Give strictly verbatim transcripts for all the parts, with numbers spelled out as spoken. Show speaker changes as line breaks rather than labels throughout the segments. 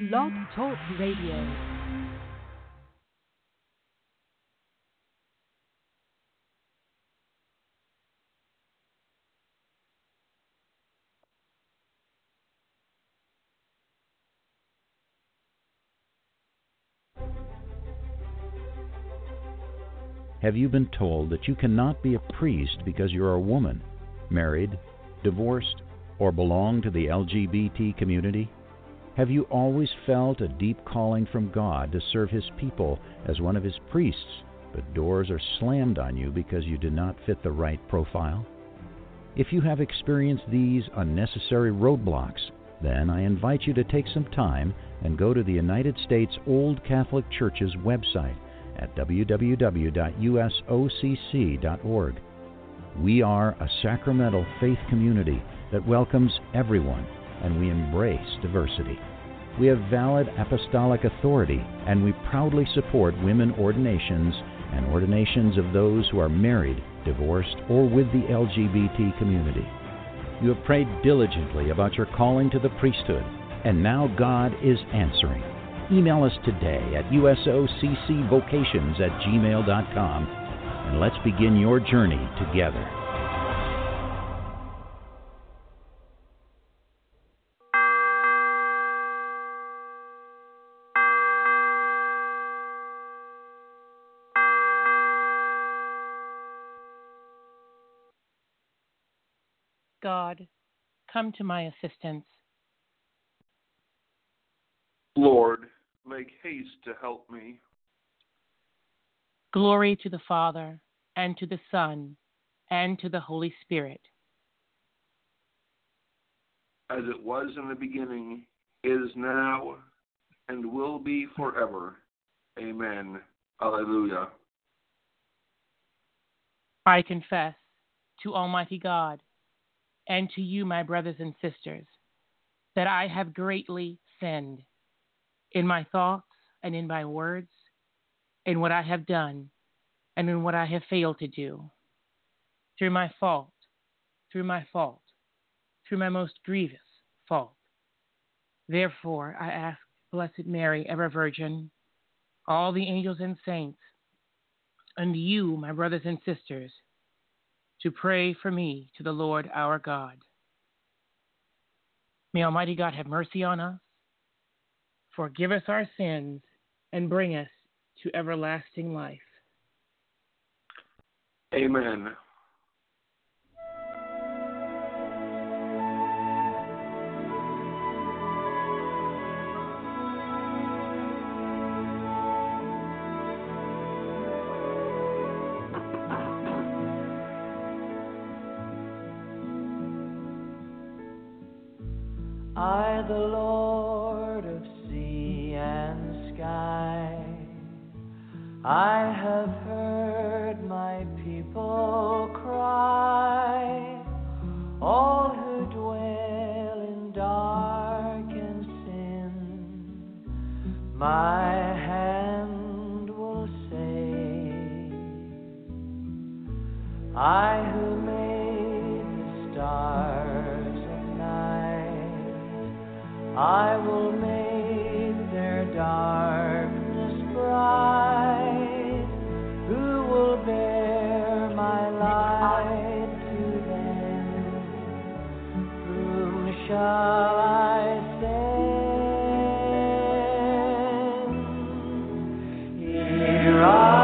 Blog Talk Radio.
Have you been told that you cannot be a priest because you're a woman, married, divorced, or belong to the L G B T community? Have you always felt a deep calling from God to serve His people as one of His priests, but doors are slammed on you because you do not fit the right profile? If you have experienced these unnecessary roadblocks, then I invite you to take some time and go to the United States Old Catholic Church's website at w w w dot u s o c c dot org. We are a sacramental faith community that welcomes everyone, and we embrace diversity. We have valid apostolic authority, and we proudly support women ordinations and ordinations of those who are married, divorced, or with the L G B T community. You have prayed diligently about your calling to the priesthood, and now God is answering. Email us today at u s o c c vocations at gmail dot com, and let's begin your journey together.
God, come to my assistance.
Lord, make haste to help me.
Glory to the Father, and to the Son, and to the Holy Spirit.
As it was in the beginning, is now, and will be forever. Amen. Alleluia.
I confess to Almighty God, and to you, my brothers and sisters, that I have greatly sinned in my thoughts and in my words, in what I have done and in what I have failed to do, through my fault, through my fault, through my most grievous fault. Therefore, I ask Blessed Mary, ever Virgin, all the angels and saints, and you, my brothers and sisters, to pray for me to the Lord our God. May Almighty God have mercy on us, forgive us our sins, and bring us to everlasting life.
Amen.
I, the Lord of sea and sky, I have heard my people cry, all who dwell in dark and sin, my hand will save. I who made the stars at night, I will make their darkness bright. Who will bear my light to them? Whom shall I send? Here I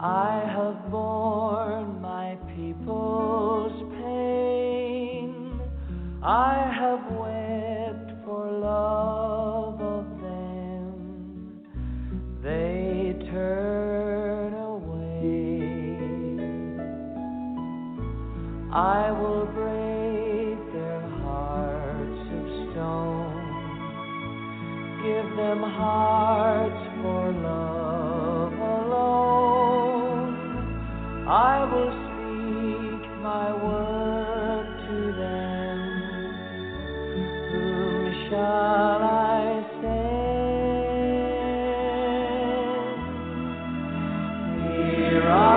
I have borne my people's pain. I have wept for love of them. They turn away. I will break their hearts of stone, give them hearts for love alone. I will speak my word to them. Whom shall I send? Here I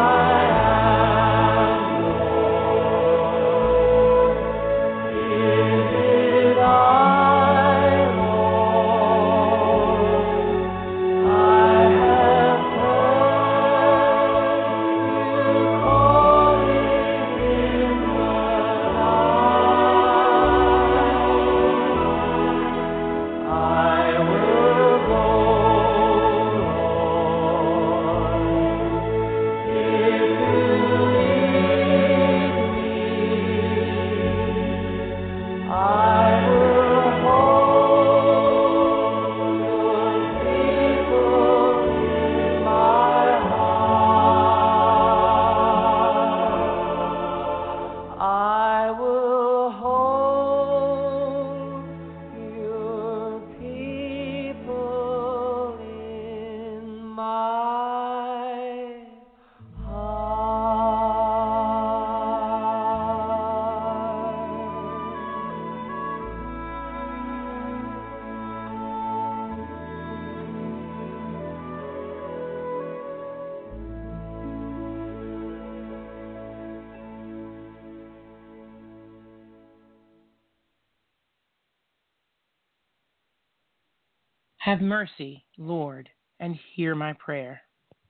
Have mercy, Lord, and hear my prayer.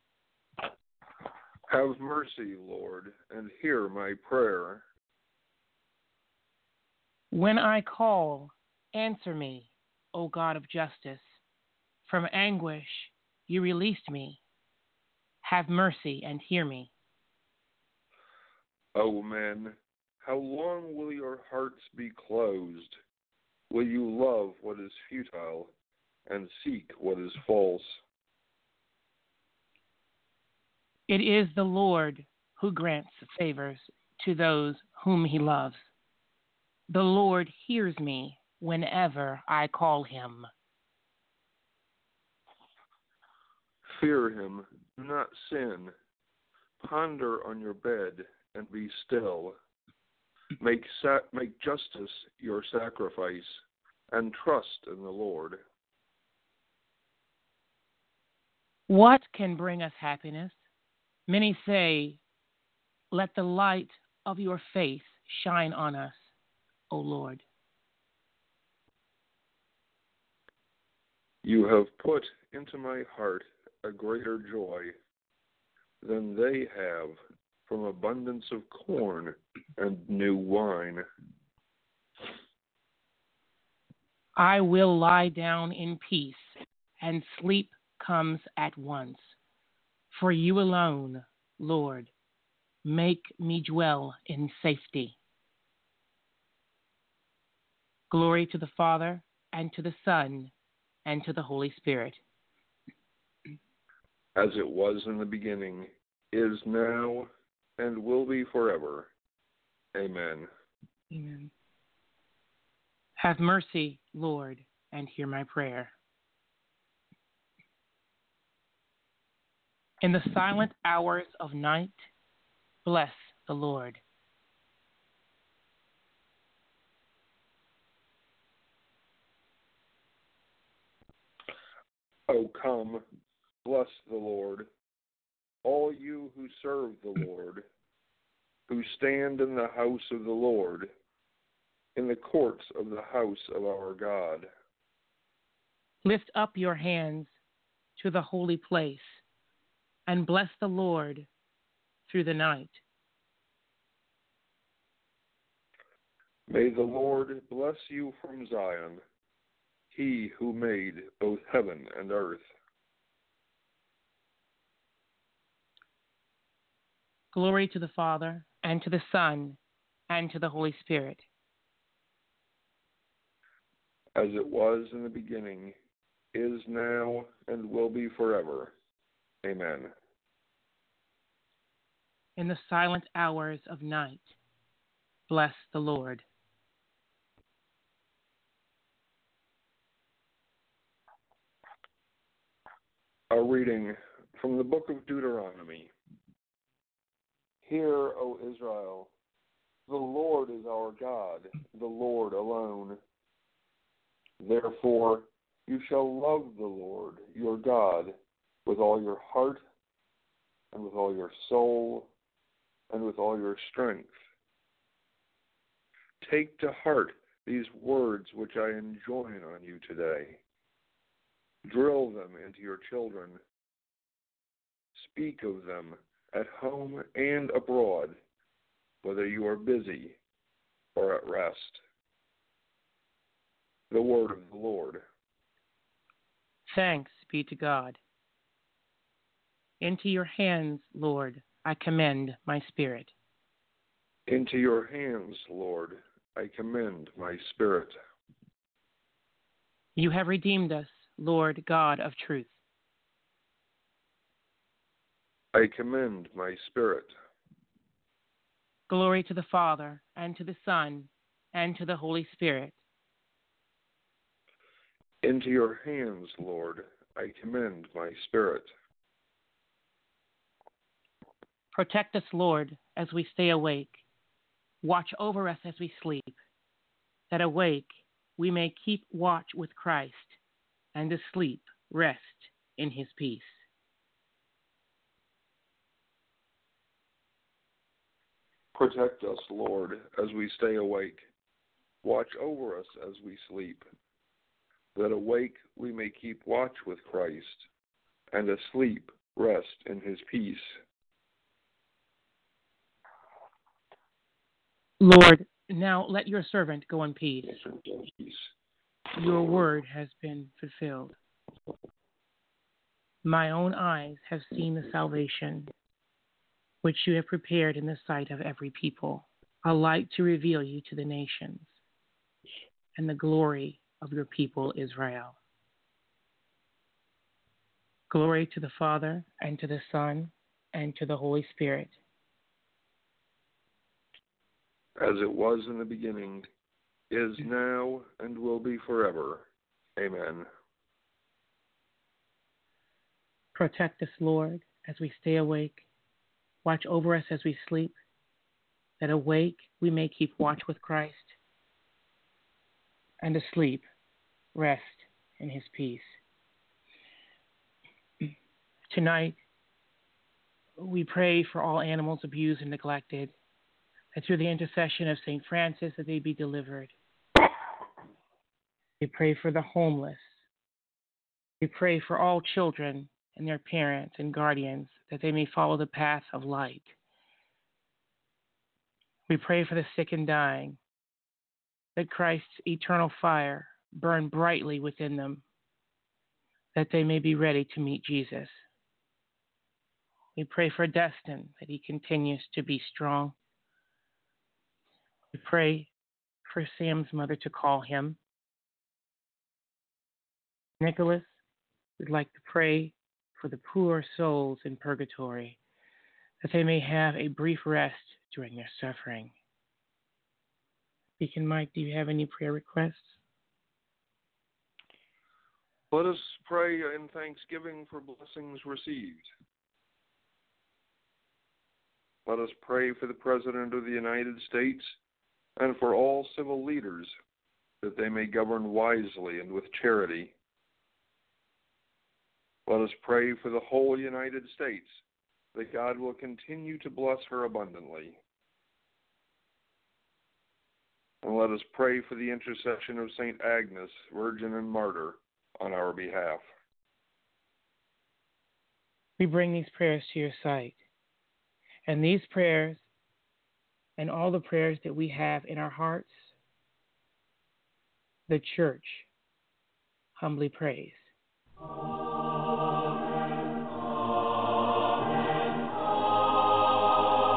Have mercy, Lord, and hear my prayer.
When I call, answer me, O God of justice. From anguish you released me. Have mercy and hear me.
O men, how long will your hearts be closed? Will you love what is futile and seek what is false?
It is the Lord who grants favors to those whom he loves. The Lord hears me whenever I call him.
Fear him, do not sin. Ponder on your bed and be still. Make sa- make justice your sacrifice and trust in the Lord.
What can bring us happiness? Many say, let the light of your face shine on us, O Lord.
You have put into my heart a greater joy than they have from abundance of corn and new wine.
I will lie down in peace, and sleep comes at once. For you alone, Lord, make me dwell in safety. Glory to the Father, and to the Son, and to the Holy Spirit.
As it was in the beginning, is now, and will be forever. Amen.
Amen. Have mercy, Lord, and hear my prayer. In the silent hours of night, bless the Lord.
O come, bless the Lord, all you who serve the Lord, who stand in the house of the Lord, in the courts of the house of our God.
Lift up your hands to the holy place, and bless the Lord through the night.
May the Lord bless you from Zion, he who made both heaven and earth.
Glory to the Father, and to the Son, and to the Holy Spirit.
As it was in the beginning, is now, and will be forever. Amen.
In the silent hours of night, bless the Lord.
A reading from the book of Deuteronomy. Hear, O Israel, the Lord is our God, the Lord alone. Therefore, you shall love the Lord, your God, with all your heart, and with all your soul, and with all your strength. Take to heart these words which I enjoin on you today. Drill them into your children. Speak of them at home and abroad, whether you are busy or at rest. The word of the Lord.
Thanks be to God. Into your hands, Lord, I commend my spirit.
Into your hands, Lord, I commend my spirit.
You have redeemed us, Lord God of truth.
I commend my spirit.
Glory to the Father, and to the Son, and to the Holy Spirit.
Into your hands, Lord, I commend my spirit.
Protect us, Lord, as we stay awake. Watch over us as we sleep, that awake we may keep watch with Christ, and asleep rest in his peace.
Protect us, Lord, as we stay awake. Watch over us as we sleep, that awake we may keep watch with Christ, and asleep rest in his peace.
Lord, now let your servant go in peace. Your word has been fulfilled. My own eyes have seen the salvation which you have prepared in the sight of every people, a light to reveal you to the nations, and the glory of your people Israel. Glory to the Father, and to the Son, and to the Holy Spirit.
As it was in the beginning, is now, and will be forever. Amen.
Protect us, Lord, as we stay awake. Watch over us as we sleep, that awake we may keep watch with Christ, and asleep rest in his peace. Tonight, we pray for all animals abused and neglected, that through the intercession of Saint Francis that they be delivered. We pray for the homeless. We pray for all children and their parents and guardians, that they may follow the path of light. We pray for the sick and dying, that Christ's eternal fire burn brightly within them, that they may be ready to meet Jesus. We pray for Destin, that he continues to be strong. We pray for Sam's mother to call him. Nicholas, we'd like to pray for the poor souls in purgatory, that they may have a brief rest during their suffering. Deacon Mike, do you have any prayer requests?
Let us pray in thanksgiving for blessings received. Let us pray for the President of the United States and for all civil leaders, that they may govern wisely and with charity. Let us pray for the whole United States, that God will continue to bless her abundantly. And let us pray for the intercession of Saint Agnes, Virgin and Martyr, on our behalf.
We bring these prayers to your sight. And these prayers and all the prayers that we have in our hearts, the Church humbly prays. Amen, amen,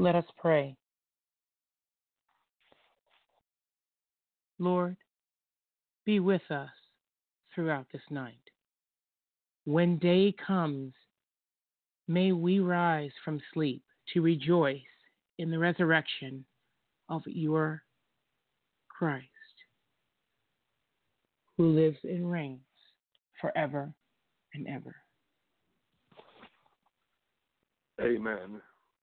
Let us pray. Lord, be with us throughout this night. When day comes, may we rise from sleep to rejoice in the resurrection of your Christ, who lives and reigns forever and ever.
Amen.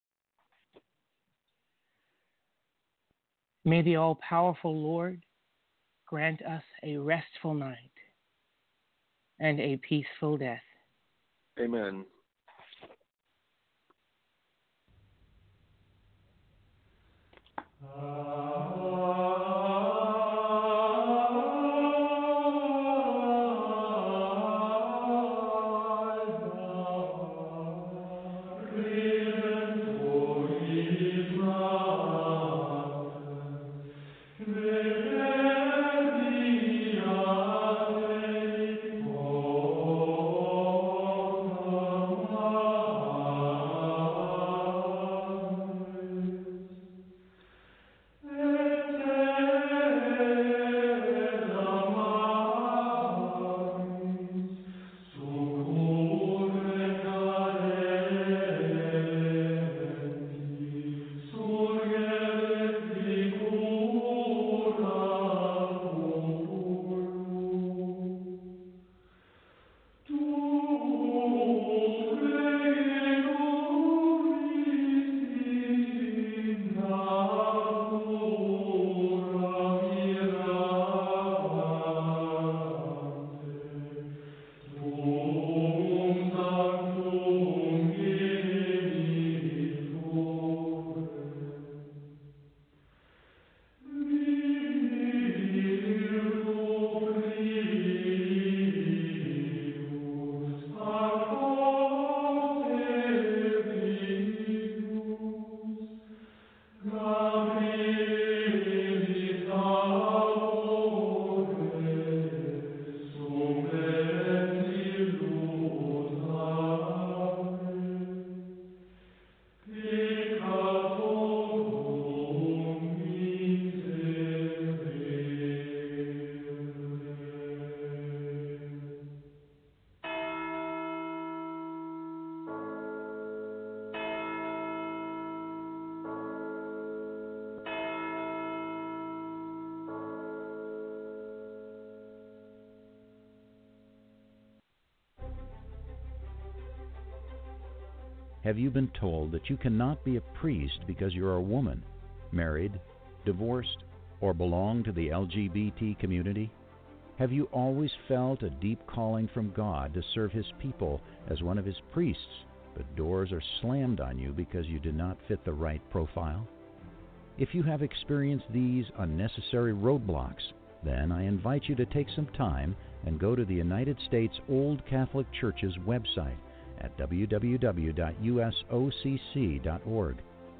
May the all-powerful Lord grant us a restful night and a peaceful death.
Amen.
Have you been told that you cannot be a priest because you're a woman, married, divorced, or belong to the L G B T community? Have you always felt a deep calling from God to serve His people as one of His priests, but doors are slammed on you because you do not fit the right profile? If you have experienced these unnecessary roadblocks, then I invite you to take some time and go to the United States Old Catholic Church's website at w w w dot u s o c c dot org.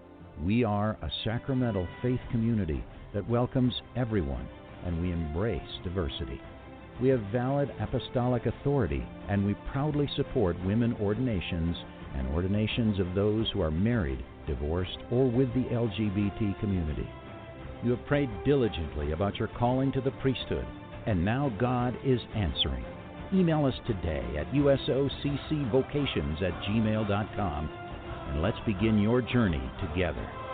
We are a sacramental faith community that welcomes everyone, and we embrace diversity. We have valid apostolic authority, and we proudly support women ordinations and ordinations of those who are married, divorced, or with the L G B T community. You have prayed diligently about your calling to the priesthood, and now God is answering. Email us today at u s o c c vocations at gmail dot com, and let's begin your journey together.